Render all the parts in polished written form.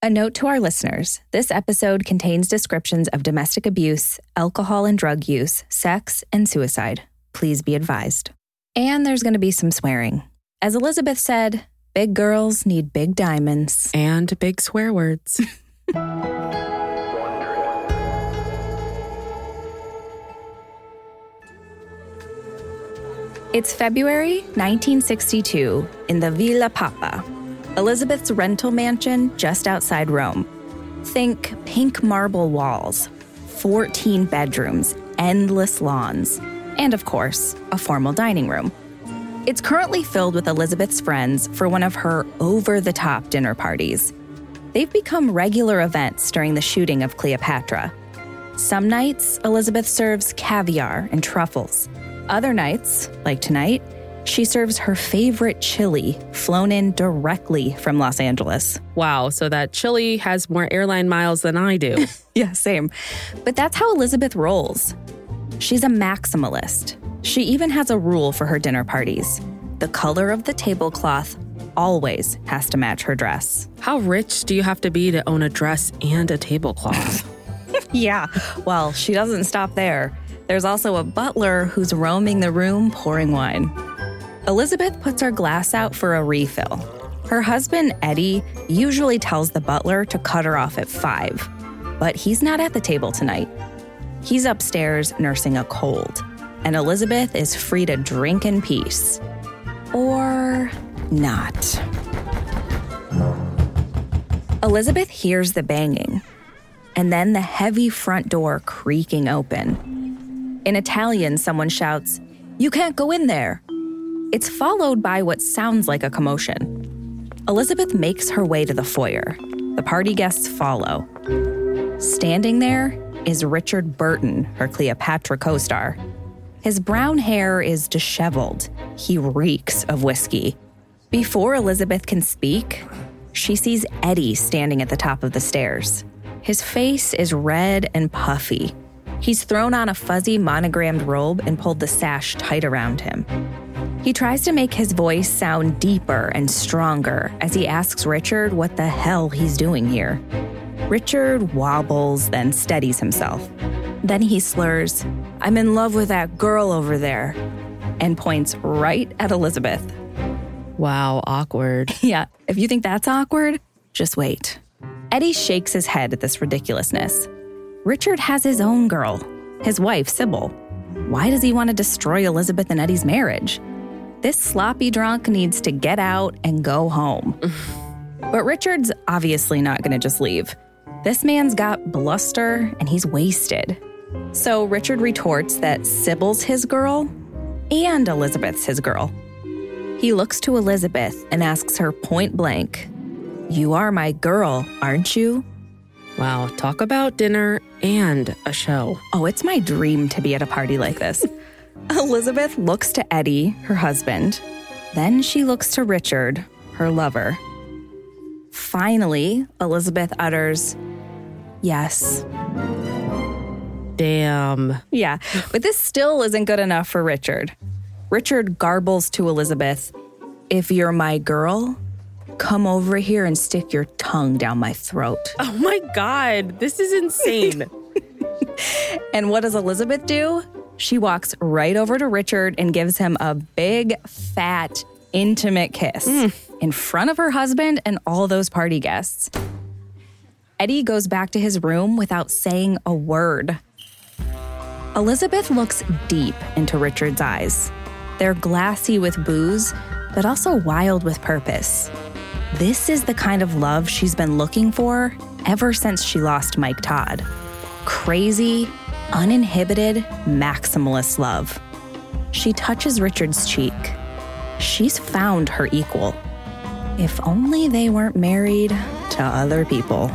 A note to our listeners, this episode contains descriptions of domestic abuse, alcohol and drug use, sex, and suicide. Please be advised. And there's going to be some swearing. As Elizabeth said, big girls need big diamonds. And big swear words. It's February 1962 in the Villa Papa, Elizabeth's rental mansion just outside Rome. Think pink marble walls, 14 bedrooms, endless lawns, and of course, a formal dining room. It's currently filled with Elizabeth's friends for one of her over-the-top dinner parties. They've become regular events during the shooting of Cleopatra. Some nights, Elizabeth serves caviar and truffles. Other nights, like tonight, she serves her favorite chili, flown in directly from Los Angeles. Wow, so that chili has more airline miles than I do. Yeah, same. But that's how Elizabeth rolls. She's a maximalist. She even has a rule for her dinner parties. The color of the tablecloth always has to match her dress. How rich do you have to be to own a dress and a tablecloth? Yeah, well, she doesn't stop there. There's also a butler who's roaming the room pouring wine. Elizabeth puts her glass out for a refill. Her husband, Eddie, usually tells the butler to cut her off at 5, but he's not at the table tonight. He's upstairs nursing a cold, and Elizabeth is free to drink in peace. Or not. Elizabeth hears the banging, and then the heavy front door creaking open. In Italian, someone shouts, "You can't go in there." It's followed by what sounds like a commotion. Elizabeth makes her way to the foyer. The party guests follow. Standing there is Richard Burton, her Cleopatra co-star. His brown hair is disheveled. He reeks of whiskey. Before Elizabeth can speak, she sees Eddie standing at the top of the stairs. His face is red and puffy. He's thrown on a fuzzy monogrammed robe and pulled the sash tight around him. He tries to make his voice sound deeper and stronger as he asks Richard what the hell he's doing here. Richard wobbles, then steadies himself. Then he slurs, "I'm in love with that girl over there," and points right at Elizabeth. Wow, awkward. Yeah, if you think that's awkward, just wait. Eddie shakes his head at this ridiculousness. Richard has his own girl, his wife, Sybil. Why does he want to destroy Elizabeth and Eddie's marriage? This sloppy drunk needs to get out and go home. But Richard's obviously not going to just leave. This man's got bluster and he's wasted. So Richard retorts that Sybil's his girl and Elizabeth's his girl. He looks to Elizabeth and asks her point blank, "You are my girl, aren't you?" Wow, talk about dinner and a show. Oh, it's my dream to be at a party like this. Elizabeth looks to Eddie, her husband. Then she looks to Richard, her lover. Finally, Elizabeth utters, "Yes." Damn. Yeah, but this still isn't good enough for Richard. Richard garbles to Elizabeth, "If you're my girl, come over here and stick your tongue down my throat." Oh my God, this is insane. And what does Elizabeth do? She walks right over to Richard and gives him a big, fat, intimate kiss in front of her husband and all those party guests. Eddie goes back to his room without saying a word. Elizabeth looks deep into Richard's eyes. They're glassy with booze, but also wild with purpose. This is the kind of love she's been looking for ever since she lost Mike Todd. Crazy, uninhibited, maximalist love. She touches Richard's cheek. She's found her equal. If only they weren't married to other people.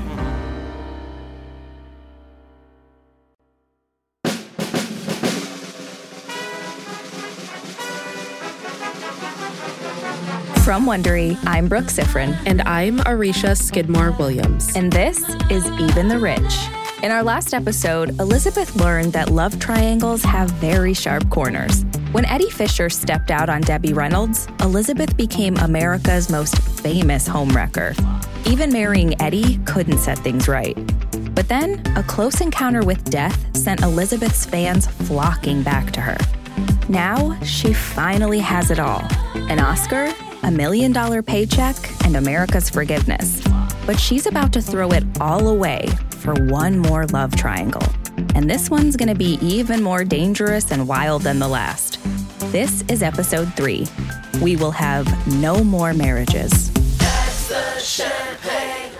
From Wondery, I'm Brooke Sifrin. And I'm Arisha Skidmore-Williams. And this is Even the Rich. In our last episode, Elizabeth learned that love triangles have very sharp corners. When Eddie Fisher stepped out on Debbie Reynolds, Elizabeth became America's most famous homewrecker. Even marrying Eddie couldn't set things right. But then, a close encounter with death sent Elizabeth's fans flocking back to her. Now, she finally has it all. An Oscar, $1 million paycheck, and America's forgiveness. But she's about to throw it all away for one more love triangle. And this one's gonna be even more dangerous and wild than the last. This is episode 3. We will have no more marriages. That's the champagne.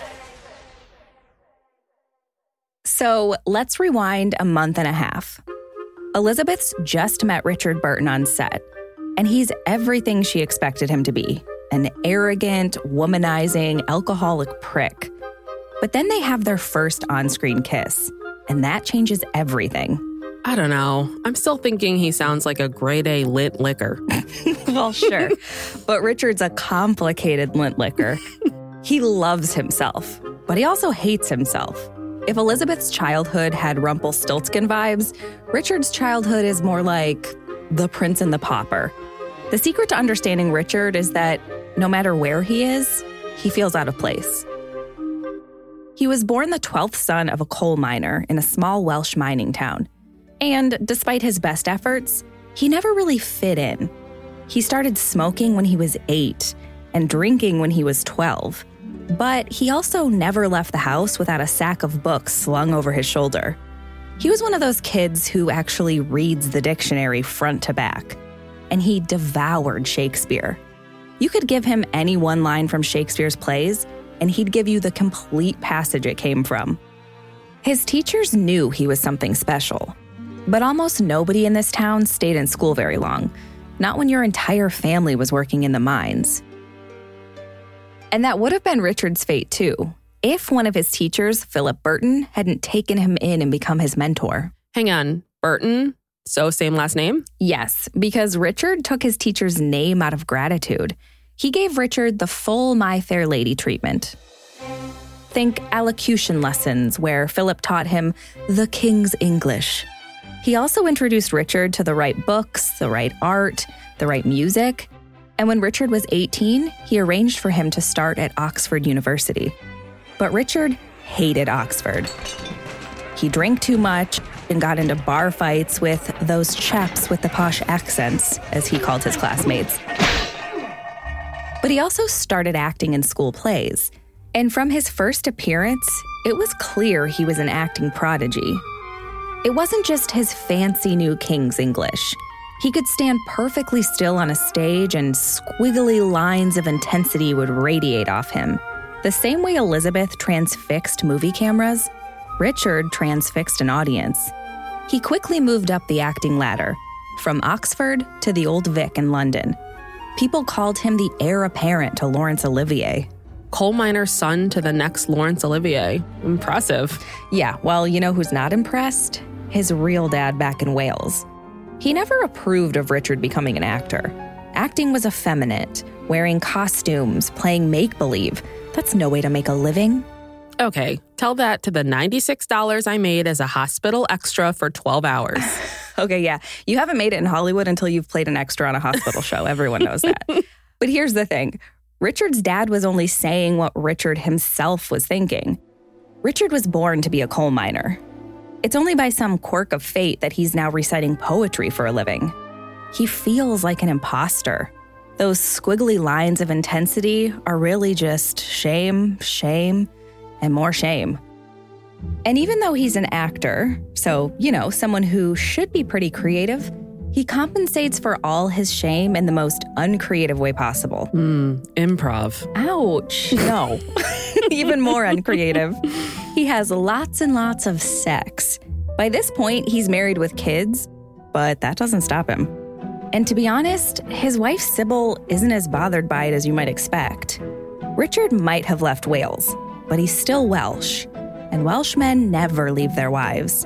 So let's rewind a month and a half. Elizabeth's just met Richard Burton on set, and he's everything she expected him to be, an arrogant, womanizing, alcoholic prick. But then they have their first on-screen kiss, and that changes everything. I don't know. I'm still thinking he sounds like a grade A lint liquor. Well, sure. But Richard's a complicated lint liquor. He loves himself, but he also hates himself. If Elizabeth's childhood had Rumpelstiltskin vibes, Richard's childhood is more like The Prince and the Pauper. The secret to understanding Richard is that no matter where he is, he feels out of place. He was born the 12th son of a coal miner in a small Welsh mining town. And despite his best efforts, he never really fit in. He started smoking when he was 8 and drinking when he was 12. But he also never left the house without a sack of books slung over his shoulder. He was one of those kids who actually reads the dictionary front to back. And he devoured Shakespeare. You could give him any one line from Shakespeare's plays, and he'd give you the complete passage it came from. His teachers knew he was something special. But almost nobody in this town stayed in school very long, not when your entire family was working in the mines. And that would have been Richard's fate too, if one of his teachers, Philip Burton, hadn't taken him in and become his mentor. Hang on, Burton? So same last name? Yes, because Richard took his teacher's name out of gratitude. He gave Richard the full My Fair Lady treatment. Think allocution lessons where Philip taught him the King's English. He also introduced Richard to the right books, the right art, the right music. And when Richard was 18, he arranged for him to start at Oxford University. But Richard hated Oxford. He drank too much and got into bar fights with those chaps with the posh accents, as he called his classmates. But he also started acting in school plays. And from his first appearance, it was clear he was an acting prodigy. It wasn't just his fancy new King's English. He could stand perfectly still on a stage and squiggly lines of intensity would radiate off him. The same way Elizabeth transfixed movie cameras, Richard transfixed an audience. He quickly moved up the acting ladder, from Oxford to the Old Vic in London. People called him the heir apparent to Laurence Olivier. Coal miner's son to the next Laurence Olivier. Impressive. Yeah, well, you know who's not impressed? His real dad back in Wales. He never approved of Richard becoming an actor. Acting was effeminate, wearing costumes, playing make-believe. That's no way to make a living. Okay, tell that to the $96 I made as a hospital extra for 12 hours. Okay, yeah. You haven't made it in Hollywood until you've played an extra on a hospital show. Everyone knows that. But here's the thing. Richard's dad was only saying what Richard himself was thinking. Richard was born to be a coal miner. It's only by some quirk of fate that he's now reciting poetry for a living. He feels like an imposter. Those squiggly lines of intensity are really just shame, shame, and more shame. And even though he's an actor, so, someone who should be pretty creative, he compensates for all his shame in the most uncreative way possible. Improv. Ouch. No. Even more uncreative. He has lots and lots of sex. By this point, he's married with kids, but that doesn't stop him. And to be honest, his wife Sybil isn't as bothered by it as you might expect. Richard might have left Wales, but he's still Welsh, and Welshmen never leave their wives.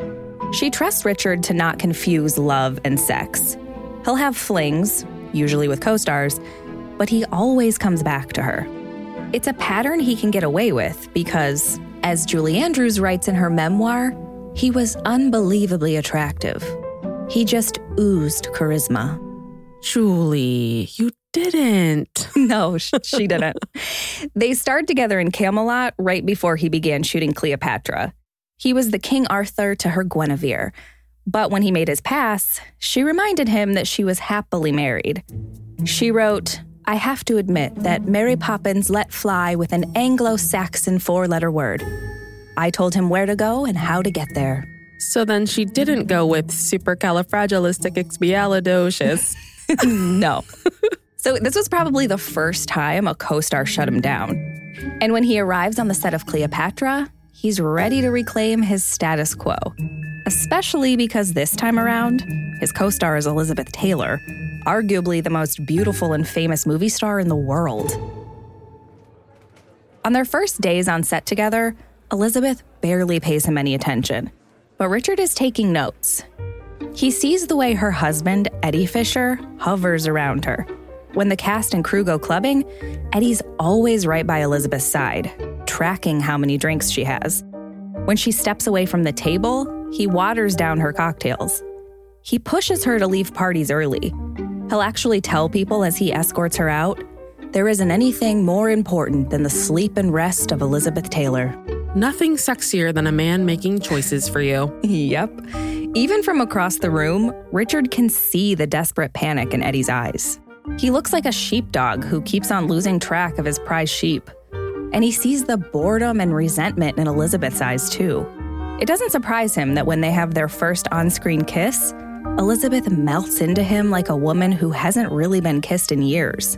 She trusts Richard to not confuse love and sex. He'll have flings, usually with co-stars, but he always comes back to her. It's a pattern he can get away with because, as Julie Andrews writes in her memoir, he was unbelievably attractive. He just oozed charisma. Julie, you didn't. No, she didn't. They starred together in Camelot right before he began shooting Cleopatra. He was the King Arthur to her Guinevere. But when he made his pass, she reminded him that she was happily married. She wrote, "I have to admit that Mary Poppins let fly with an Anglo-Saxon 4-letter word. I told him where to go and how to get there." So then she didn't go with supercalifragilisticexpialidocious. No. So this was probably the first time a co-star shut him down. And when he arrives on the set of Cleopatra, he's ready to reclaim his status quo. Especially because this time around, his co-star is Elizabeth Taylor, arguably the most beautiful and famous movie star in the world. On their first days on set together, Elizabeth barely pays him any attention. But Richard is taking notes. He sees the way her husband, Eddie Fisher, hovers around her. When the cast and crew go clubbing, Eddie's always right by Elizabeth's side, tracking how many drinks she has. When she steps away from the table, he waters down her cocktails. He pushes her to leave parties early. He'll actually tell people as he escorts her out, "There isn't anything more important than the sleep and rest of Elizabeth Taylor." Nothing sexier than a man making choices for you. Yep. Even from across the room, Richard can see the desperate panic in Eddie's eyes. He looks like a sheepdog who keeps on losing track of his prized sheep. And he sees the boredom and resentment in Elizabeth's eyes, too. It doesn't surprise him that when they have their first on-screen kiss, Elizabeth melts into him like a woman who hasn't really been kissed in years.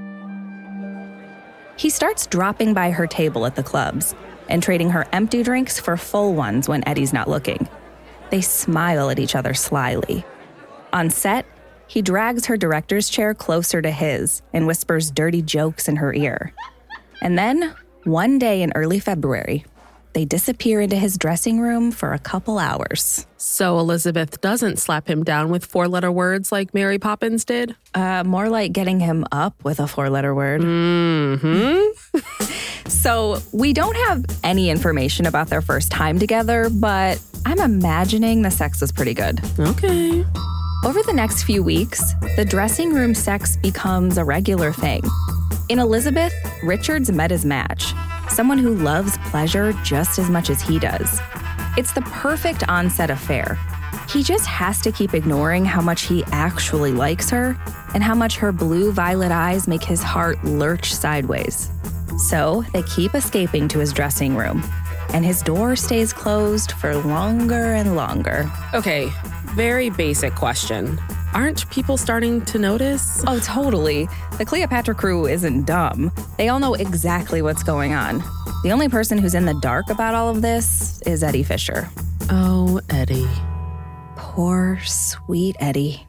He starts dropping by her table at the clubs and trading her empty drinks for full ones when Eddie's not looking. They smile at each other slyly. On set, he drags her director's chair closer to his and whispers dirty jokes in her ear. And then, one day in early February, they disappear into his dressing room for a couple hours. So Elizabeth doesn't slap him down with 4-letter words like Mary Poppins did? More like getting him up with a 4-letter word. Mm-hmm. So we don't have any information about their first time together, but I'm imagining the sex was pretty good. Okay. Over the next few weeks, the dressing room sex becomes a regular thing. In Elizabeth, Richard's met his match, someone who loves pleasure just as much as he does. It's the perfect on-set affair. He just has to keep ignoring how much he actually likes her and how much her blue-violet eyes make his heart lurch sideways. So they keep escaping to his dressing room, and his door stays closed for longer and longer. Okay, very basic question. Aren't people starting to notice? Oh, totally. The Cleopatra crew isn't dumb. They all know exactly what's going on. The only person who's in the dark about all of this is Eddie Fisher. Oh, Eddie. Poor, sweet Eddie.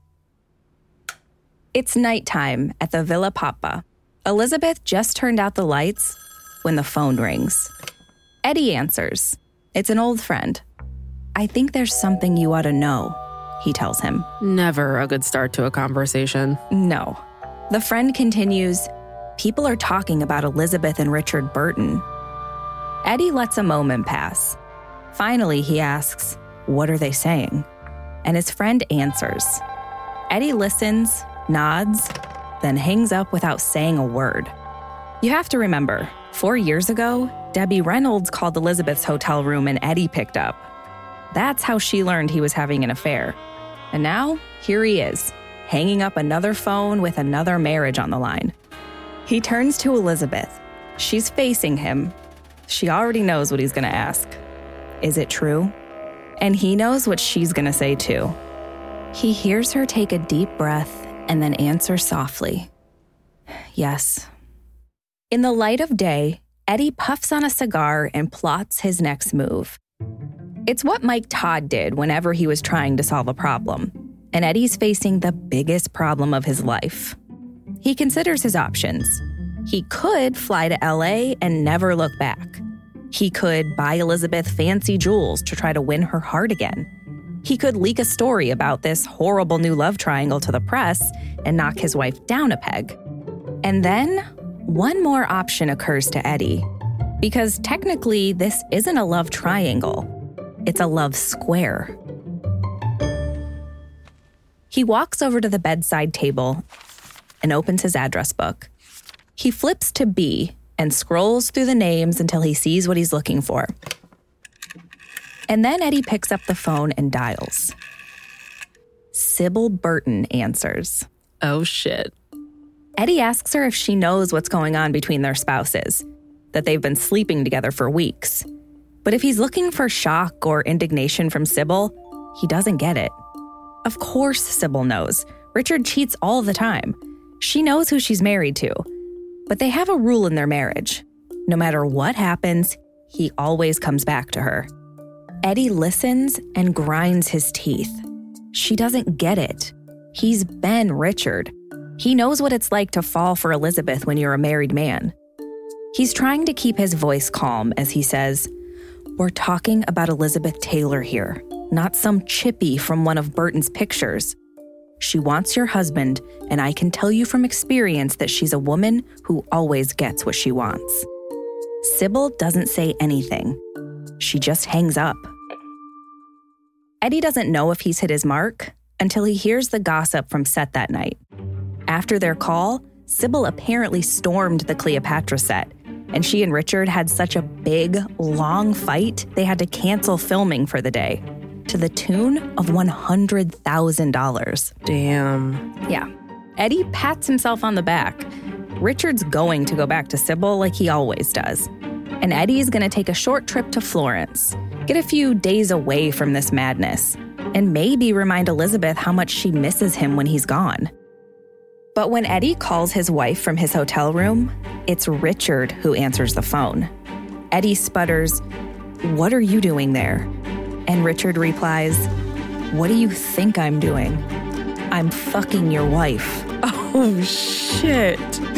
It's nighttime at the Villa Papa. Elizabeth just turned out the lights when the phone rings. Eddie answers. It's an old friend. "I think there's something you ought to know," he tells him. Never a good start to a conversation. No. The friend continues, "People are talking about Elizabeth and Richard Burton." Eddie lets a moment pass. Finally, he asks, "What are they saying?" And his friend answers. Eddie listens, nods, then hangs up without saying a word. You have to remember, 4 years ago, Debbie Reynolds called Elizabeth's hotel room and Eddie picked up. That's how she learned he was having an affair. And now, here he is, hanging up another phone with another marriage on the line. He turns to Elizabeth. She's facing him. She already knows what he's going to ask. Is it true? And he knows what she's going to say too. He hears her take a deep breath and then answer softly, "Yes." In the light of day, Eddie puffs on a cigar and plots his next move. It's what Mike Todd did whenever he was trying to solve a problem, and Eddie's facing the biggest problem of his life. He considers his options. He could fly to LA and never look back. He could buy Elizabeth fancy jewels to try to win her heart again. He could leak a story about this horrible new love triangle to the press and knock his wife down a peg. And then, one more option occurs to Eddie. Because technically, this isn't a love triangle. It's a love square. He walks over to the bedside table and opens his address book. He flips to B and scrolls through the names until he sees what he's looking for. And then Eddie picks up the phone and dials. Sybil Burton answers. Oh, shit. Eddie asks her if she knows what's going on between their spouses, that they've been sleeping together for weeks. But if he's looking for shock or indignation from Sybil, he doesn't get it. Of course Sybil knows. Richard cheats all the time. She knows who she's married to. But they have a rule in their marriage. No matter what happens, he always comes back to her. Eddie listens and grinds his teeth. She doesn't get it. He's been Richard. He knows what it's like to fall for Elizabeth when you're a married man. He's trying to keep his voice calm as he says, "We're talking about Elizabeth Taylor here, not some chippy from one of Burton's pictures. She wants your husband, and I can tell you from experience that she's a woman who always gets what she wants." Sybil doesn't say anything. She just hangs up. Eddie doesn't know if he's hit his mark until he hears the gossip from set that night. After their call, Sybil apparently stormed the Cleopatra set, and she and Richard had such a big, long fight they had to cancel filming for the day, to the tune of $100,000. Damn. Yeah. Eddie pats himself on the back. Richard's going to go back to Sybil like he always does. And Eddie's going to take a short trip to Florence, get a few days away from this madness, and maybe remind Elizabeth how much she misses him when he's gone. But when Eddie calls his wife from his hotel room, it's Richard who answers the phone. Eddie sputters, "What are you doing there?" And Richard replies, "What do you think I'm doing? I'm fucking your wife." Oh, shit.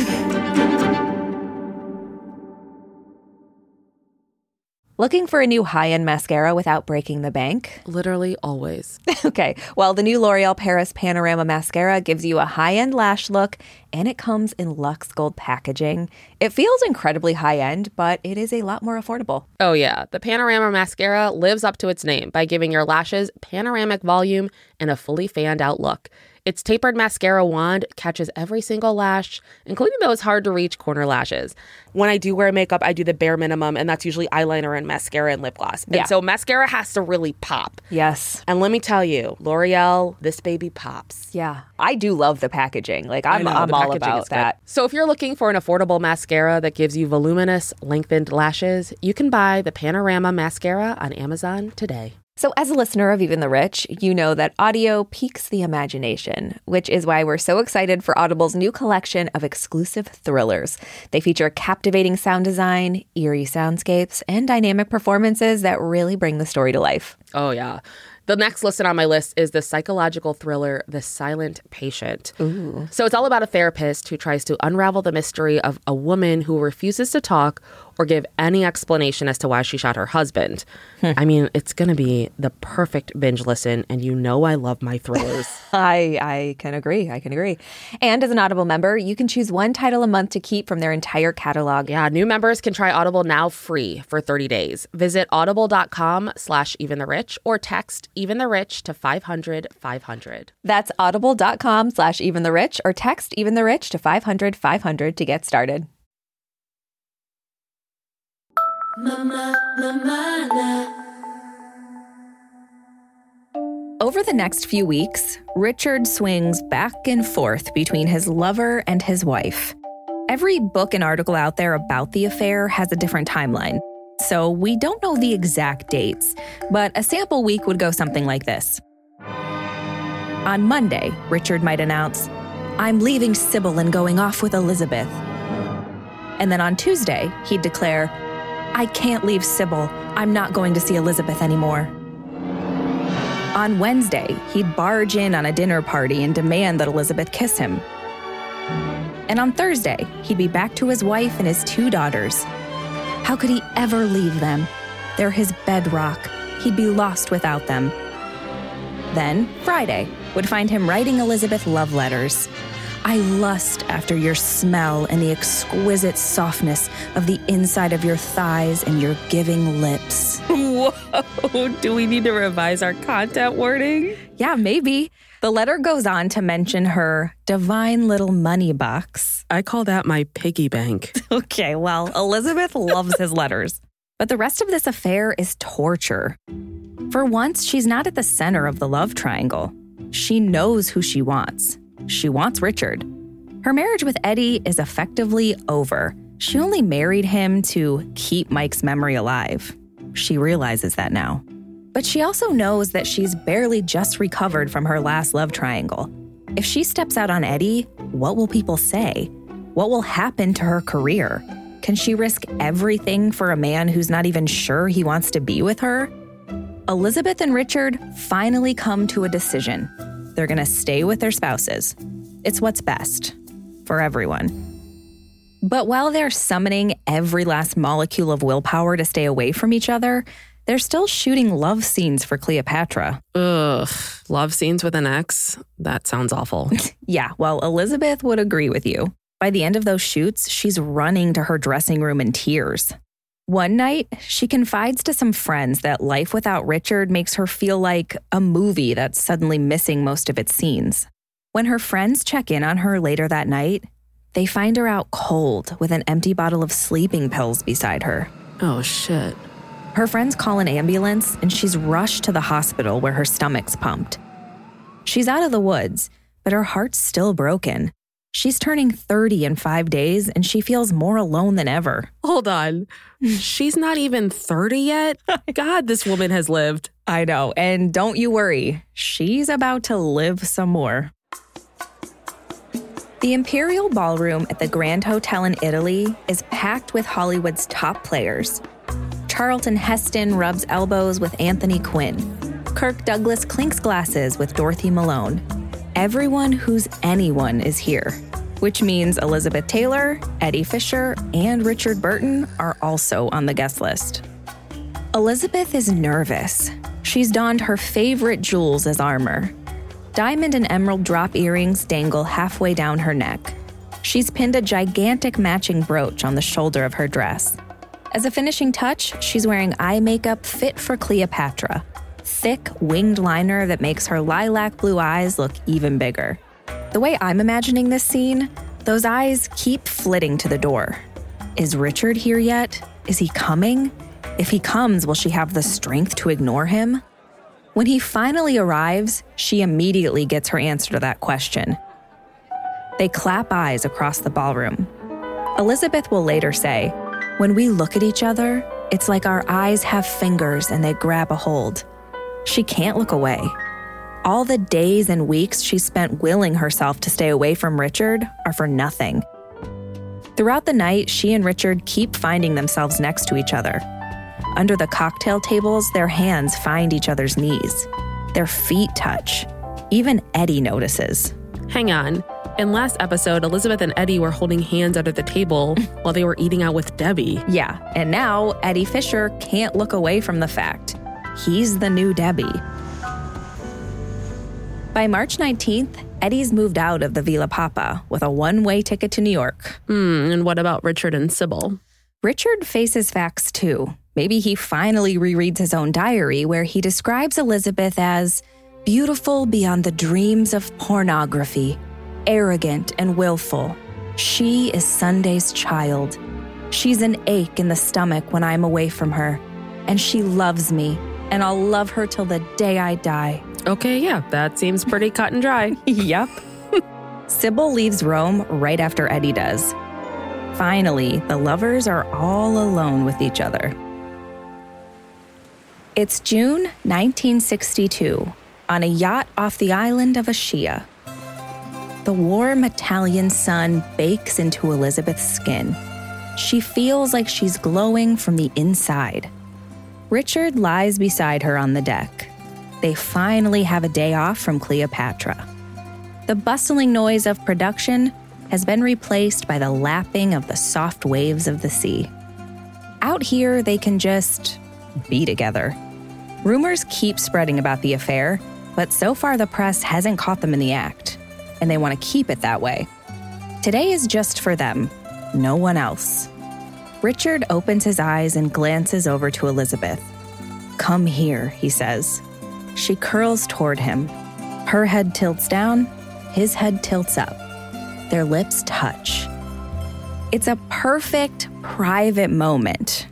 Looking for a new high-end mascara without breaking the bank? Literally always. Okay, well, the new L'Oreal Paris Panorama Mascara gives you a high-end lash look, and it comes in Luxe Gold packaging. It feels incredibly high-end, but it is a lot more affordable. Oh, yeah. The Panorama Mascara lives up to its name by giving your lashes panoramic volume and a fully fanned-out look. Its tapered mascara wand catches every single lash, including those hard-to-reach corner lashes. When I do wear makeup, I do the bare minimum, and that's usually eyeliner and mascara and lip gloss. And so mascara has to really pop. Yes. And let me tell you, L'Oreal, this baby pops. Yeah. I do love the packaging. Like, I'm all about that. So if you're looking for an affordable mascara that gives you voluminous, lengthened lashes, you can buy the Panorama Mascara on Amazon today. So as a listener of Even the Rich, you know that audio piques the imagination, which is why we're so excited for Audible's new collection of exclusive thrillers. They feature captivating sound design, eerie soundscapes, and dynamic performances that really bring the story to life. Oh, yeah. The next listed on my list is the psychological thriller, The Silent Patient. Ooh. So it's all about a therapist who tries to unravel the mystery of a woman who refuses to talk or give any explanation as to why she shot her husband. I mean, it's going to be the perfect binge listen, and you know I love my thrillers. I can agree. And as an Audible member, you can choose one title a month to keep from their entire catalog. Yeah, new members can try Audible now free for 30 days. Visit audible.com/eventherich or text Even the Rich to 500-500. That's audible.com/eventherich or text Even the Rich to 500-500 to get started. Over the next few weeks, Richard swings back and forth between his lover and his wife. Every book and article out there about the affair has a different timeline, so we don't know the exact dates, but a sample week would go something like this. On Monday, Richard might announce, "I'm leaving Sybil and going off with Elizabeth." And then on Tuesday, he'd declare, "I can't leave Sybil. I'm not going to see Elizabeth anymore." On Wednesday, he'd barge in on a dinner party and demand that Elizabeth kiss him. And on Thursday, he'd be back to his wife and his 2 daughters. How could he ever leave them? They're his bedrock. He'd be lost without them. Then, Friday would find him writing Elizabeth love letters. I lust after your smell and the exquisite softness of the inside of your thighs and your giving lips. Whoa, do we need to revise our content wording? Yeah, maybe. The letter goes on to mention her divine little money box. I call that my piggy bank. Okay, well, Elizabeth loves his letters. But the rest of this affair is torture. For once, she's not at the center of the love triangle. She knows who she wants. She wants Richard. Her marriage with Eddie is effectively over. She only married him to keep Mike's memory alive. She realizes that now. But she also knows that she's barely just recovered from her last love triangle. If she steps out on Eddie, what will people say? What will happen to her career? Can she risk everything for a man who's not even sure he wants to be with her? Elizabeth and Richard finally come to a decision. They're going to stay with their spouses. It's what's best for everyone. But while they're summoning every last molecule of willpower to stay away from each other, they're still shooting love scenes for Cleopatra. Ugh, love scenes with an ex? That sounds awful. Yeah, well, Elizabeth would agree with you. By the end of those shoots, she's running to her dressing room in tears. One night, she confides to some friends that life without Richard makes her feel like a movie that's suddenly missing most of its scenes. When her friends check in on her later that night, they find her out cold with an empty bottle of sleeping pills beside her. Oh, shit. Her friends call an ambulance, and she's rushed to the hospital where her stomach's pumped. She's out of the woods, but her heart's still broken. She's turning 30 in 5 days, and she feels more alone than ever. Hold on. She's not even 30 yet? God, this woman has lived. I know, and don't you worry. She's about to live some more. The Imperial Ballroom at the Grand Hotel in Italy is packed with Hollywood's top players. Charlton Heston rubs elbows with Anthony Quinn. Kirk Douglas clinks glasses with Dorothy Malone. Everyone who's anyone is here, which means Elizabeth Taylor, Eddie Fisher, and Richard Burton are also on the guest list. Elizabeth is nervous. She's donned her favorite jewels as armor. Diamond and emerald drop earrings dangle halfway down her neck. She's pinned a gigantic matching brooch on the shoulder of her dress. As a finishing touch, she's wearing eye makeup fit for Cleopatra. Thick, winged liner that makes her lilac blue eyes look even bigger. The way I'm imagining this scene, those eyes keep flitting to the door. Is Richard here yet? Is he coming? If he comes, will she have the strength to ignore him? When he finally arrives, she immediately gets her answer to that question. They clap eyes across the ballroom. Elizabeth will later say, "When we look at each other, it's like our eyes have fingers and they grab a hold." She can't look away. All the days and weeks she spent willing herself to stay away from Richard are for nothing. Throughout the night, she and Richard keep finding themselves next to each other. Under the cocktail tables, their hands find each other's knees. Their feet touch. Even Eddie notices. Hang on. In last episode, Elizabeth and Eddie were holding hands under the table while they were eating out with Debbie. Yeah, and now Eddie Fisher can't look away from the fact. He's the new Debbie. By March 19th, Eddie's moved out of the Villa Papa with a one-way ticket to New York. And what about Richard and Sybil? Richard faces facts too. Maybe he finally rereads his own diary where he describes Elizabeth as beautiful beyond the dreams of pornography, arrogant and willful. She is Sunday's child. She's an ache in the stomach when I'm away from her. And she loves me, and I'll love her till the day I die. Okay, yeah, that seems pretty cut and dry. Yep. Sybil leaves Rome right after Eddie does. Finally, the lovers are all alone with each other. It's June 1962, on a yacht off the island of Ischia. The warm Italian sun bakes into Elizabeth's skin. She feels like she's glowing from the inside. Richard lies beside her on the deck. They finally have a day off from Cleopatra. The bustling noise of production has been replaced by the lapping of the soft waves of the sea. Out here, they can just be together. Rumors keep spreading about the affair, but so far the press hasn't caught them in the act. and they want to keep it that way. Today is just for them, no one else. Richard opens his eyes and glances over to Elizabeth. "Come here," he says. She curls toward him. Her head tilts down, his head tilts up. Their lips touch. It's a perfect private moment.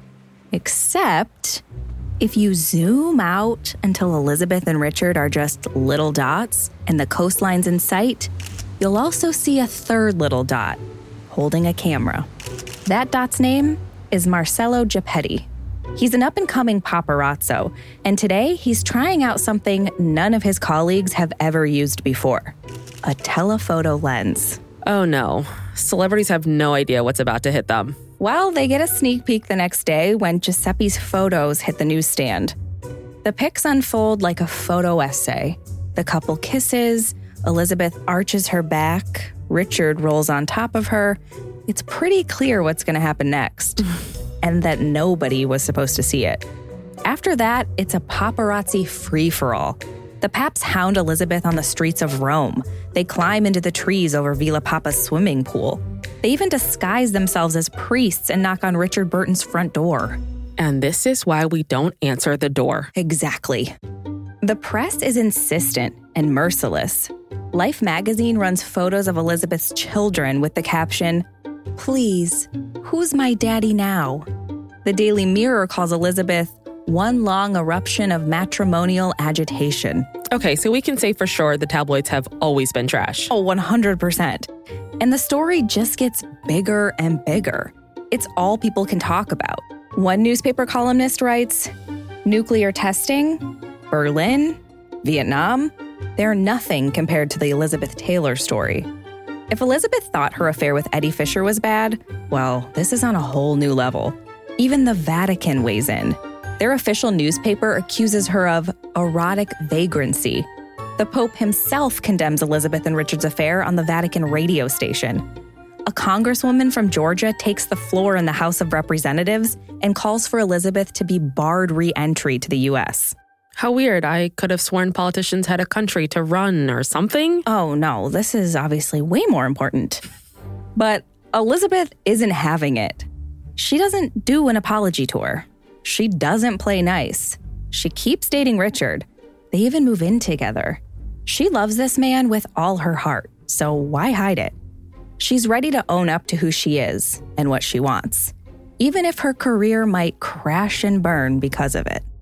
Except if you zoom out until Elizabeth and Richard are just little dots and the coastline's in sight, you'll also see a third little dot holding a camera. That dot's name is Marcello Gepetti. He's an up-and-coming paparazzo, and today he's trying out something none of his colleagues have ever used before: a telephoto lens. Oh no, celebrities have no idea what's about to hit them. Well, they get a sneak peek the next day when Giuseppe's photos hit the newsstand. The pics unfold like a photo essay. The couple kisses, Elizabeth arches her back, Richard rolls on top of her. It's pretty clear what's going to happen next, and that nobody was supposed to see it. After that, it's a paparazzi free-for-all. The Paps hound Elizabeth on the streets of Rome. They climb into the trees over Villa Papa's swimming pool. They even disguise themselves as priests and knock on Richard Burton's front door. And this is why we don't answer the door. Exactly. The press is insistent and merciless. Life magazine runs photos of Elizabeth's children with the caption, "Please, who's my daddy now?" The Daily Mirror calls Elizabeth one long eruption of matrimonial agitation. Okay, so we can say for sure the tabloids have always been trash. Oh, 100%. And the story just gets bigger and bigger. It's all people can talk about. One newspaper columnist writes, "Nuclear testing, Berlin, Vietnam, they're nothing compared to the Elizabeth Taylor story." If Elizabeth thought her affair with Eddie Fisher was bad, well, this is on a whole new level. Even the Vatican weighs in. Their official newspaper accuses her of erotic vagrancy. The Pope himself condemns Elizabeth and Richard's affair on the Vatican radio station. A congresswoman from Georgia takes the floor in the House of Representatives and calls for Elizabeth to be barred re-entry to the U.S. How weird. I could have sworn politicians had a country to run or something. Oh no, this is obviously way more important. But Elizabeth isn't having it. She doesn't do an apology tour. She doesn't play nice. She keeps dating Richard. They even move in together. She loves this man with all her heart, so why hide it? She's ready to own up to who she is and what she wants, even if her career might crash and burn because of it.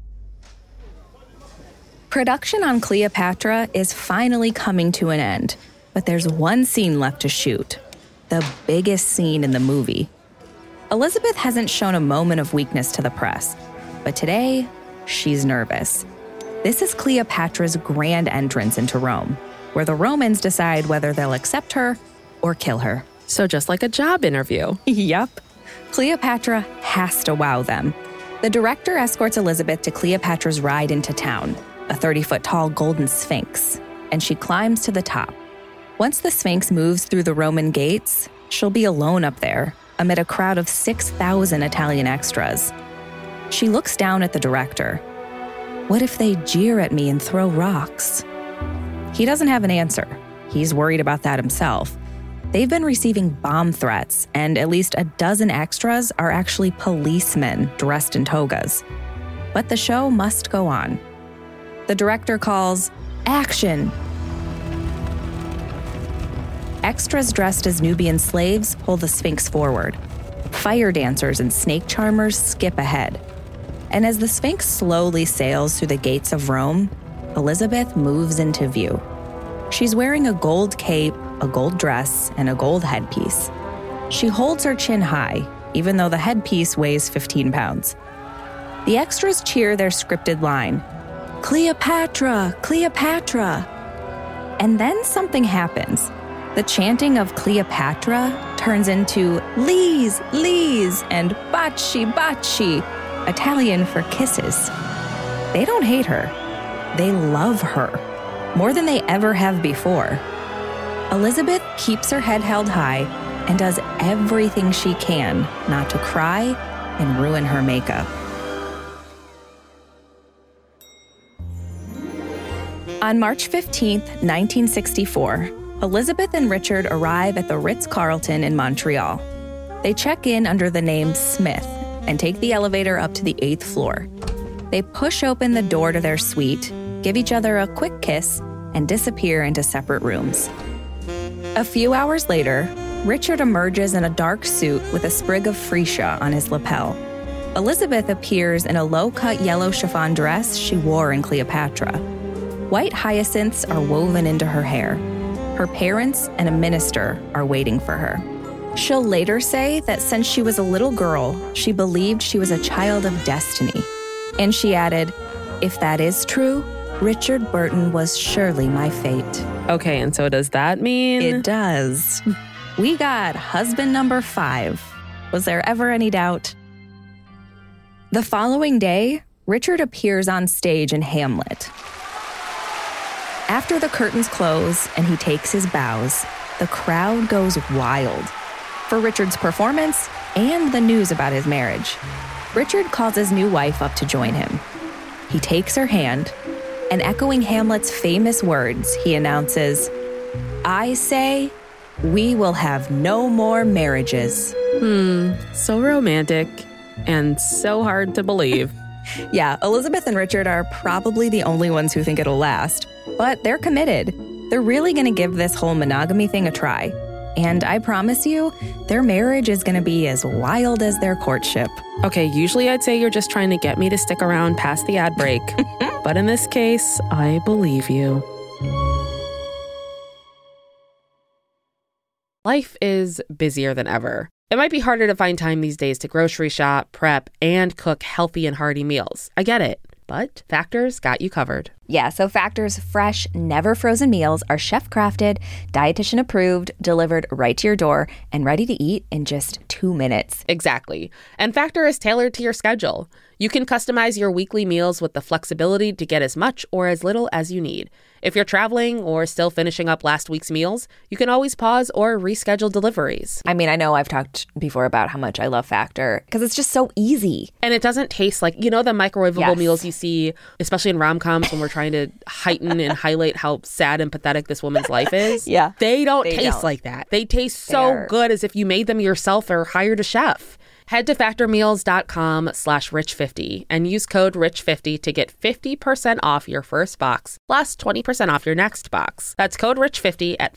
Production on Cleopatra is finally coming to an end, but there's one scene left to shoot, the biggest scene in the movie. Elizabeth hasn't shown a moment of weakness to the press, but today, she's nervous. This is Cleopatra's grand entrance into Rome, where the Romans decide whether they'll accept her or kill her. So just like a job interview. Yup. Cleopatra has to wow them. The director escorts Elizabeth to Cleopatra's ride into town, a 30-foot-tall golden sphinx, and she climbs to the top. Once the sphinx moves through the Roman gates, she'll be alone up there, amid a crowd of 6,000 Italian extras. She looks down at the director. What if they jeer at me and throw rocks? He doesn't have an answer. He's worried about that himself. They've been receiving bomb threats, and at least a dozen extras are actually policemen dressed in togas. But the show must go on. The director calls, "Action!" Extras dressed as Nubian slaves pull the Sphinx forward. Fire dancers and snake charmers skip ahead. And as the Sphinx slowly sails through the gates of Rome, Elizabeth moves into view. She's wearing a gold cape, a gold dress, and a gold headpiece. She holds her chin high, even though the headpiece weighs 15 pounds. The extras cheer their scripted line, "Cleopatra, Cleopatra!" And then something happens. The chanting of Cleopatra turns into "Lise, Lise," and "Baci, Baci," Italian for kisses. They don't hate her. They love her, more than they ever have before. Elizabeth keeps her head held high and does everything she can not to cry and ruin her makeup. On March 15th, 1964, Elizabeth and Richard arrive at the Ritz-Carlton in Montreal. They check in under the name Smith and take the elevator up to the 8th floor. They push open the door to their suite, give each other a quick kiss, and disappear into separate rooms. A few hours later, Richard emerges in a dark suit with a sprig of freesia on his lapel. Elizabeth appears in a low-cut yellow chiffon dress she wore in Cleopatra. White hyacinths are woven into her hair. Her parents and a minister are waiting for her. She'll later say that since she was a little girl, she believed she was a child of destiny. And she added, "If that is true, Richard Burton was surely my fate." Okay, and so does that mean? It does. We got husband number 5. Was there ever any doubt? The following day, Richard appears on stage in Hamlet. After the curtains close and he takes his bows, the crowd goes wild for Richard's performance and the news about his marriage. Richard calls his new wife up to join him. He takes her hand, and echoing Hamlet's famous words, he announces, "I say, we will have no more marriages." So romantic and so hard to believe. Yeah, Elizabeth and Richard are probably the only ones who think it'll last, but they're committed. They're really going to give this whole monogamy thing a try. And I promise you, their marriage is going to be as wild as their courtship. Okay, usually I'd say you're just trying to get me to stick around past the ad break. But in this case, I believe you. Life is busier than ever. It might be harder to find time these days to grocery shop, prep, and cook healthy and hearty meals. I get it. But Factor's got you covered. Yeah, so Factor's fresh, never frozen meals are chef-crafted, dietitian approved, delivered right to your door, and ready to eat in just 2 minutes. Exactly. And Factor is tailored to your schedule. You can customize your weekly meals with the flexibility to get as much or as little as you need. If you're traveling or still finishing up last week's meals, you can always pause or reschedule deliveries. I mean, I know I've talked before about how much I love Factor because it's just so easy. And it doesn't taste like, the microwavable Yes. meals you see, especially in rom-coms when we're trying to heighten and highlight how sad and pathetic this woman's life is. Yeah. They don't They taste don't. like that. They taste so They're- good as if you made them yourself or hired a chef. Head to factormeals.com/rich50 and use code rich50 to get 50% off your first box plus 20% off your next box. That's code rich50 at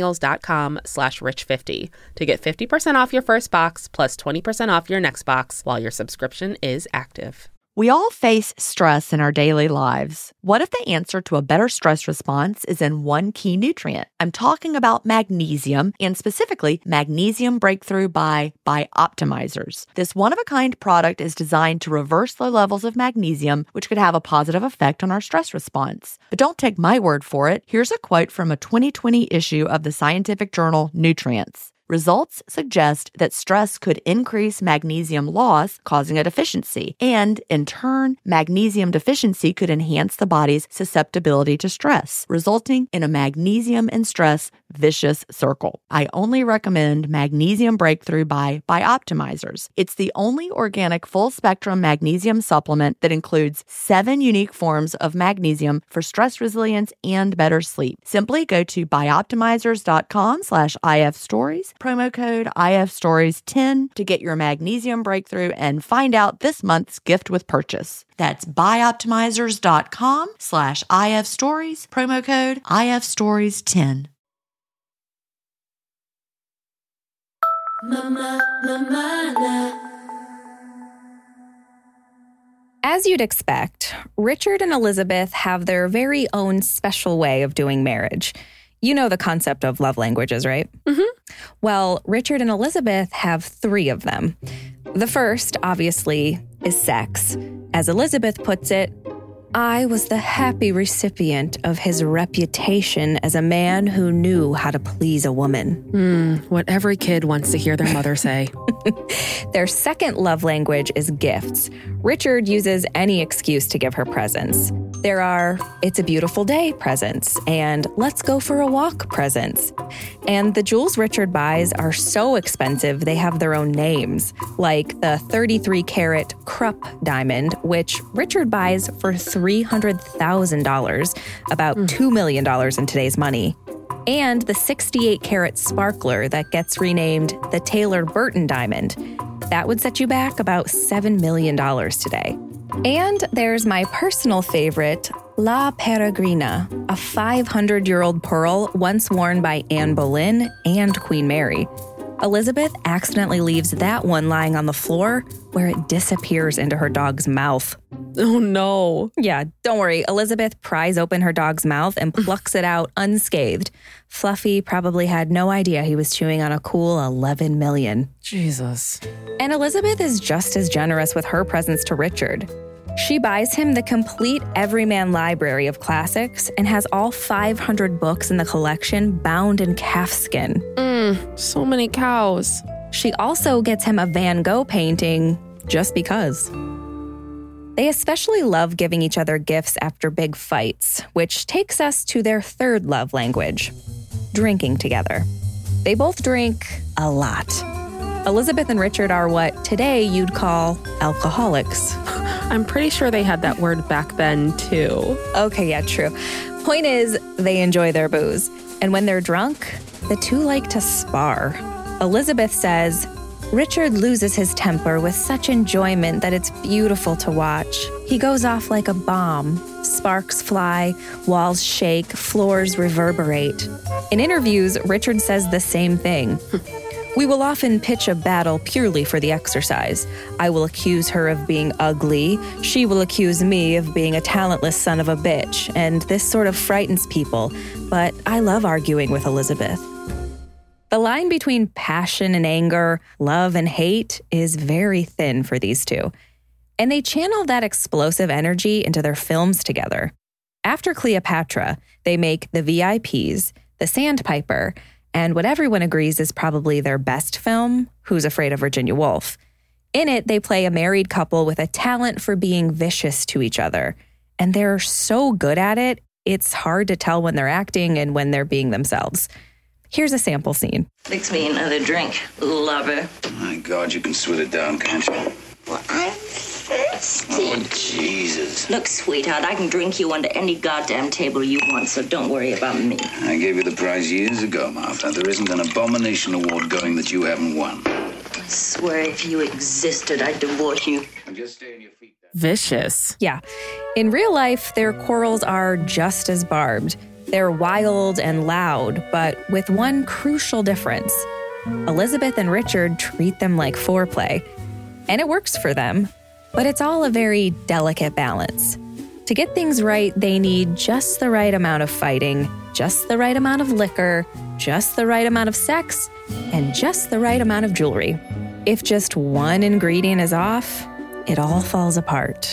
factormeals.com/rich50 to get 50% off your first box plus 20% off your next box while your subscription is active. We all face stress in our daily lives. What if the answer to a better stress response is in one key nutrient? I'm talking about magnesium, and specifically Magnesium Breakthrough by Bioptimizers. This one-of-a-kind product is designed to reverse low levels of magnesium, which could have a positive effect on our stress response. But don't take my word for it. Here's a quote from a 2020 issue of the scientific journal Nutrients. Results suggest that stress could increase magnesium loss, causing a deficiency. And in turn, magnesium deficiency could enhance the body's susceptibility to stress, resulting in a magnesium and stress vicious circle. I only recommend Magnesium Breakthrough by Bioptimizers. It's the only organic full-spectrum magnesium supplement that includes 7 unique forms of magnesium for stress resilience and better sleep. Simply go to bioptimizers.com/ifstories, promo code IFStories10 to get your Magnesium Breakthrough and find out this month's gift with purchase. That's bioptimizers.com/IFstories, promo code IFStories10. As you'd expect, Richard and Elizabeth have their very own special way of doing marriage. You know the concept of love languages, right? Mm-hmm. Well, Richard and Elizabeth have 3 of them. The first, obviously, is sex. As Elizabeth puts it, "I was the happy recipient of his reputation as a man who knew how to please a woman." What every kid wants to hear their mother say. Their second love language is gifts. Richard uses any excuse to give her presents. There are "It's a beautiful day" presents and "Let's go for a walk" presents. And the jewels Richard buys are so expensive they have their own names, like the 33-carat Krupp diamond, which Richard buys for $300,000, about $2 million in today's money. and the 68-carat sparkler that gets renamed the Taylor Burton diamond. That would set you back about $7 million today. And there's my personal favorite, La Peregrina, a 500-year-old pearl once worn by Anne Boleyn and Queen Mary. Elizabeth accidentally leaves that one lying on the floor where it disappears into her dog's mouth. Oh, no. Yeah, don't worry. Elizabeth pries open her dog's mouth and plucks it out unscathed. Fluffy probably had no idea he was chewing on a cool $11 million. Jesus. And Elizabeth is just as generous with her presents to Richard. She buys him the complete Everyman library of classics and has all 500 books in the collection bound in calfskin. So many cows. She also gets him a Van Gogh painting just because. They especially love giving each other gifts after big fights, which takes us to their third love language, drinking together. They both drink a lot. Elizabeth and Richard are what today you'd call alcoholics. I'm pretty sure they had that word back then, too. Okay, yeah, true. Point is, they enjoy their booze. And when they're drunk, the two like to spar. Elizabeth says, Richard loses his temper with such enjoyment that it's beautiful to watch. He goes off like a bomb. Sparks fly, walls shake, floors reverberate. In interviews, Richard says the same thing. We will often pitch a battle purely for the exercise. I will accuse her of being ugly. She will accuse me of being a talentless son of a bitch. And this sort of frightens people. But I love arguing with Elizabeth. The line between passion and anger, love and hate is very thin for these two. And they channel that explosive energy into their films together. After Cleopatra, they make The VIPs, The Sandpiper, and what everyone agrees is probably their best film, Who's Afraid of Virginia Woolf. In it, they play a married couple with a talent for being vicious to each other. And they're so good at it, it's hard to tell when they're acting and when they're being themselves. Here's a sample scene. Fix me another drink, lover. My God, you can swill it down, can't you? Well, I'm thirsty. Oh, Jesus. Look, sweetheart, I can drink you under any goddamn table you want, so don't worry about me. I gave you the prize years ago, Martha. There isn't an abomination award going that you haven't won. I swear if you existed, I'd divorce you. And just stay on your feet. Vicious. Yeah. In real life, their quarrels are just as barbed. They're wild and loud, but with one crucial difference. Elizabeth and Richard treat them like foreplay. And it works for them, but it's all a very delicate balance. To get things right, they need just the right amount of fighting, just the right amount of liquor, just the right amount of sex, and just the right amount of jewelry. If just one ingredient is off, it all falls apart.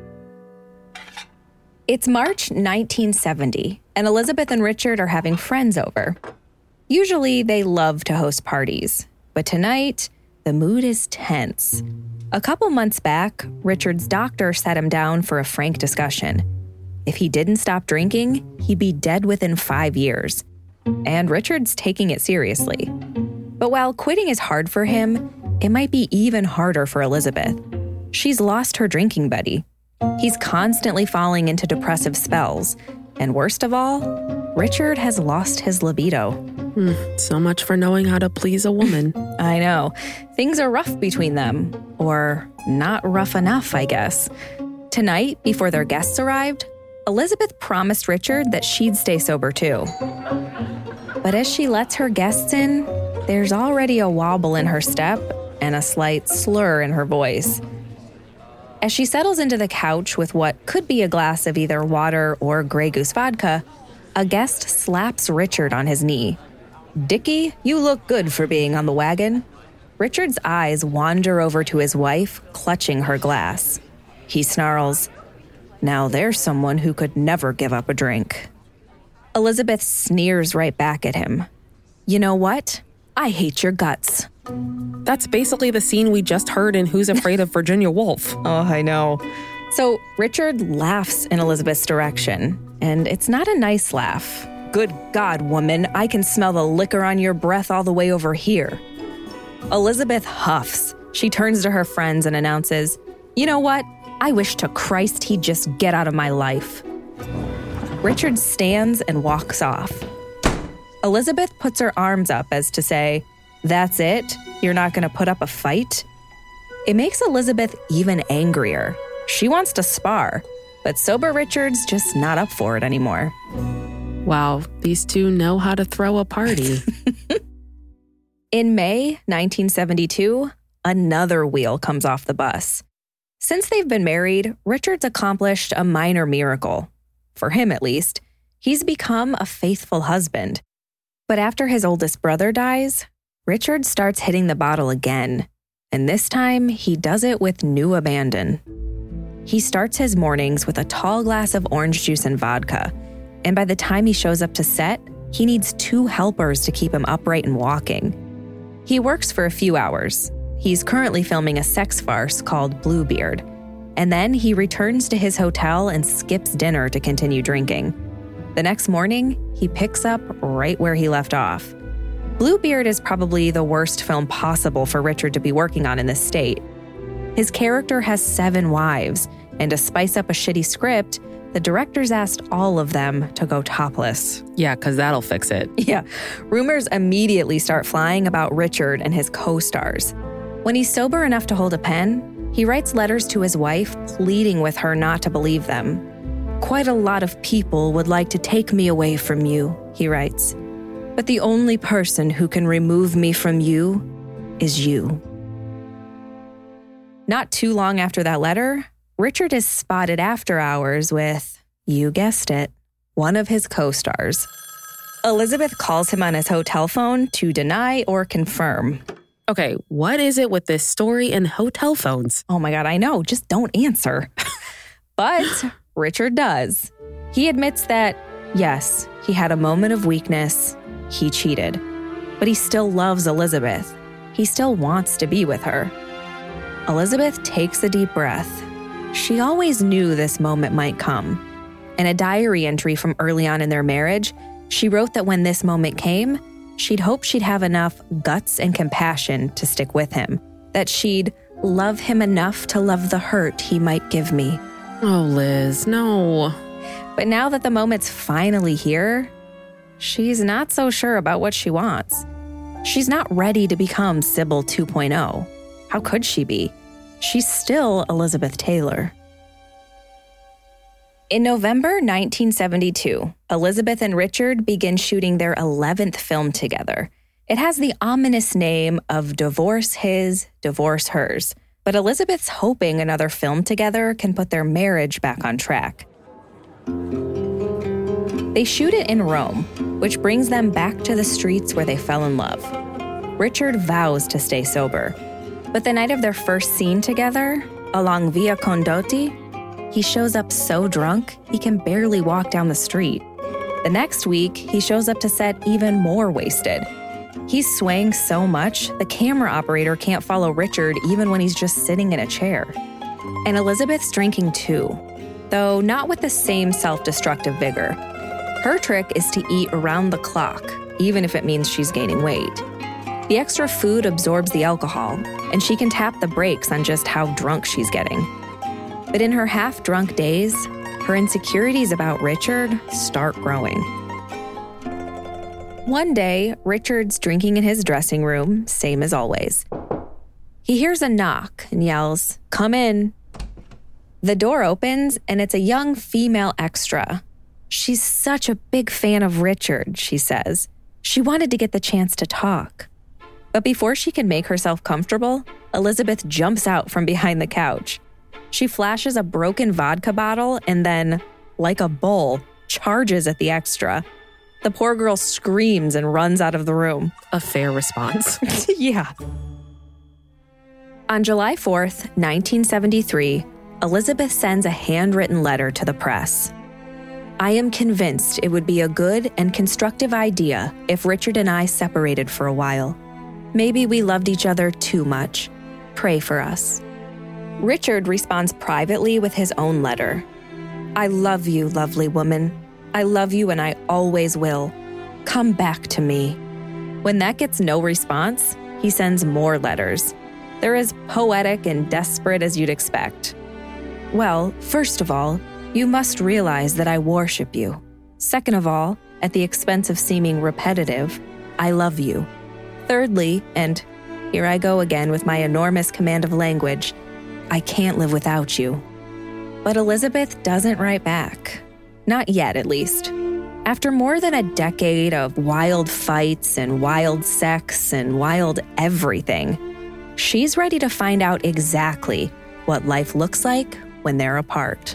It's March 1970, and Elizabeth and Richard are having friends over. Usually, they love to host parties, but tonight, the mood is tense. A couple months back, Richard's doctor sat him down for a frank discussion. If he didn't stop drinking, he'd be dead within 5 years. And Richard's taking it seriously. But while quitting is hard for him, it might be even harder for Elizabeth. She's lost her drinking buddy. He's constantly falling into depressive spells. And worst of all, Richard has lost his libido. So much for knowing how to please a woman. I know. Things are rough between them. Or not rough enough, I guess. Tonight, before their guests arrived, Elizabeth promised Richard that she'd stay sober too. But as she lets her guests in, there's already a wobble in her step and a slight slur in her voice. As she settles into the couch with what could be a glass of either water or Grey Goose vodka, a guest slaps Richard on his knee. "Dickie, you look good for being on the wagon." Richard's eyes wander over to his wife, clutching her glass. He snarls, "Now there's someone who could never give up a drink." Elizabeth sneers right back at him. "You know what? I hate your guts." That's basically the scene we just heard in Who's Afraid of Virginia Woolf. Oh, I know. So Richard laughs in Elizabeth's direction, and it's not a nice laugh. "Good God, woman, I can smell the liquor on your breath all the way over here." Elizabeth huffs. She turns to her friends and announces, "You know what? I wish to Christ he'd just get out of my life." Richard stands and walks off. Elizabeth puts her arms up as to say, "That's it? You're not going to put up a fight?" It makes Elizabeth even angrier. She wants to spar, but sober Richard's just not up for it anymore. Wow, these two know how to throw a party. In May 1972, another wheel comes off the bus. Since they've been married, Richard's accomplished a minor miracle. For him, at least. He's become a faithful husband. But after his oldest brother dies, Richard starts hitting the bottle again. And this time, he does it with new abandon. He starts his mornings with a tall glass of orange juice and vodka. And by the time he shows up to set, he needs 2 helpers to keep him upright and walking. He works for a few hours. He's currently filming a sex farce called Bluebeard. And then he returns to his hotel and skips dinner to continue drinking. The next morning, he picks up right where he left off. Bluebeard is probably the worst film possible for Richard to be working on in this state. His character has 7 wives, and to spice up a shitty script, the directors asked all of them to go topless. Yeah, because that'll fix it. Yeah. Rumors immediately start flying about Richard and his co-stars. When he's sober enough to hold a pen, he writes letters to his wife pleading with her not to believe them. "Quite a lot of people would like to take me away from you," he writes. "But the only person who can remove me from you is you." Not too long after that letter, Richard is spotted after hours with, you guessed it, one of his co-stars. Elizabeth calls him on his hotel phone to deny or confirm. Okay, what is it with this story and hotel phones? Oh my God, I know. Just don't answer. But Richard does. He admits that, yes, he had a moment of weakness. He cheated. But he still loves Elizabeth. He still wants to be with her. Elizabeth takes a deep breath. She always knew this moment might come. In a diary entry from early on in their marriage, she wrote that when this moment came, she'd hope she'd have enough guts and compassion to stick with him, that she'd love him enough to love the hurt he might give me. Oh, Liz, no. But now that the moment's finally here, she's not so sure about what she wants. She's not ready to become Sybil 2.0. How could she be? She's still Elizabeth Taylor. In November 1972, Elizabeth and Richard begin shooting their 11th film together. It has the ominous name of Divorce His, Divorce Hers, but Elizabeth's hoping another film together can put their marriage back on track. They shoot it in Rome, which brings them back to the streets where they fell in love. Richard vows to stay sober, but the night of their first scene together, along Via Condotti, he shows up so drunk he can barely walk down the street. The next week, he shows up to set even more wasted. He's swaying so much, the camera operator can't follow Richard even when he's just sitting in a chair. And Elizabeth's drinking too, though not with the same self-destructive vigor. Her trick is to eat around the clock, even if it means she's gaining weight. The extra food absorbs the alcohol, and she can tap the brakes on just how drunk she's getting. But in her half-drunk days, her insecurities about Richard start growing. One day, Richard's drinking in his dressing room, same as always. He hears a knock and yells, "Come in." The door opens, and it's a young female extra. She's such a big fan of Richard, she says. She wanted to get the chance to talk. But before she can make herself comfortable, Elizabeth jumps out from behind the couch. She flashes a broken vodka bottle and then, like a bull, charges at the extra. The poor girl screams and runs out of the room. A fair response. Yeah. On July 4th, 1973, Elizabeth sends a handwritten letter to the press. "I am convinced it would be a good and constructive idea if Richard and I separated for a while. Maybe we loved each other too much. Pray for us." Richard responds privately with his own letter. "I love you, lovely woman. I love you and I always will. Come back to me." When that gets no response, he sends more letters. They're as poetic and desperate as you'd expect. "Well, first of all, you must realize that I worship you. Second of all, at the expense of seeming repetitive, I love you. Thirdly, and here I go again with my enormous command of language, I can't live without you. But Elizabeth doesn't write back. Not yet, at least. After more than a decade of wild fights and wild sex and wild everything, she's ready to find out exactly what life looks like when they're apart.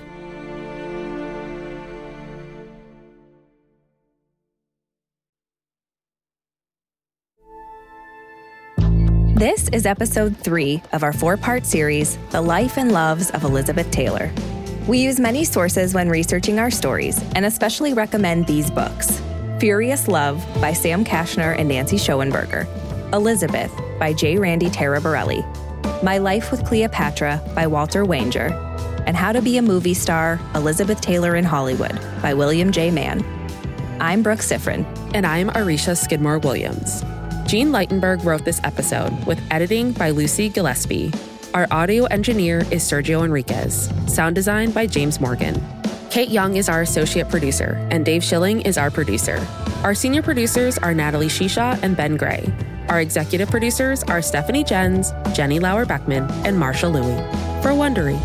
This is episode 3 of our 4-part series, The Life and Loves of Elizabeth Taylor. We use many sources when researching our stories, and especially recommend these books: Furious Love by Sam Kashner and Nancy Schoenberger, Elizabeth by J. Randy Taraborelli, My Life with Cleopatra by Walter Wanger, and How to Be a Movie Star, Elizabeth Taylor in Hollywood by William J. Mann. I'm Brooke Sifrin. And I'm Arisha Skidmore-Williams. Jean Leitenberg wrote this episode with editing by Lucy Gillespie. Our audio engineer is Sergio Enriquez. Sound design by James Morgan. Kate Young is our associate producer, and Dave Schilling is our producer. Our senior producers are Natalie Shisha and Ben Gray. Our executive producers are Stephanie Jens, Jenny Lauer-Beckman, and Marsha Louie. For Wondery.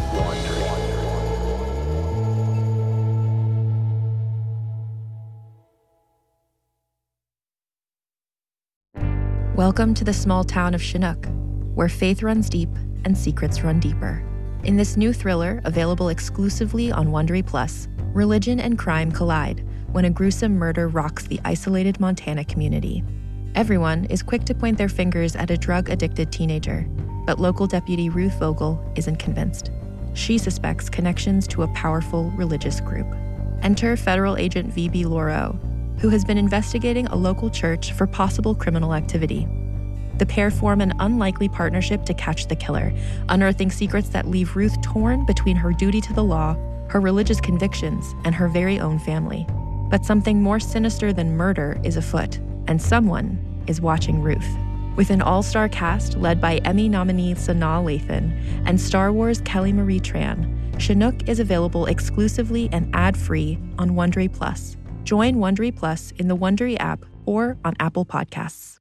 Welcome to the small town of Chinook, where faith runs deep and secrets run deeper. In this new thriller, available exclusively on Wondery Plus, religion and crime collide when a gruesome murder rocks the isolated Montana community. Everyone is quick to point their fingers at a drug-addicted teenager, but local deputy Ruth Vogel isn't convinced. She suspects connections to a powerful religious group. Enter federal agent V.B. Laureau, who has been investigating a local church for possible criminal activity. The pair form an unlikely partnership to catch the killer, unearthing secrets that leave Ruth torn between her duty to the law, her religious convictions, and her very own family. But something more sinister than murder is afoot, and someone is watching Ruth. With an all-star cast led by Emmy nominee Sanaa Lathan and Star Wars Kelly Marie Tran, Chinook is available exclusively and ad-free on Wondery Plus. Join Wondery Plus in the Wondery app or on Apple Podcasts.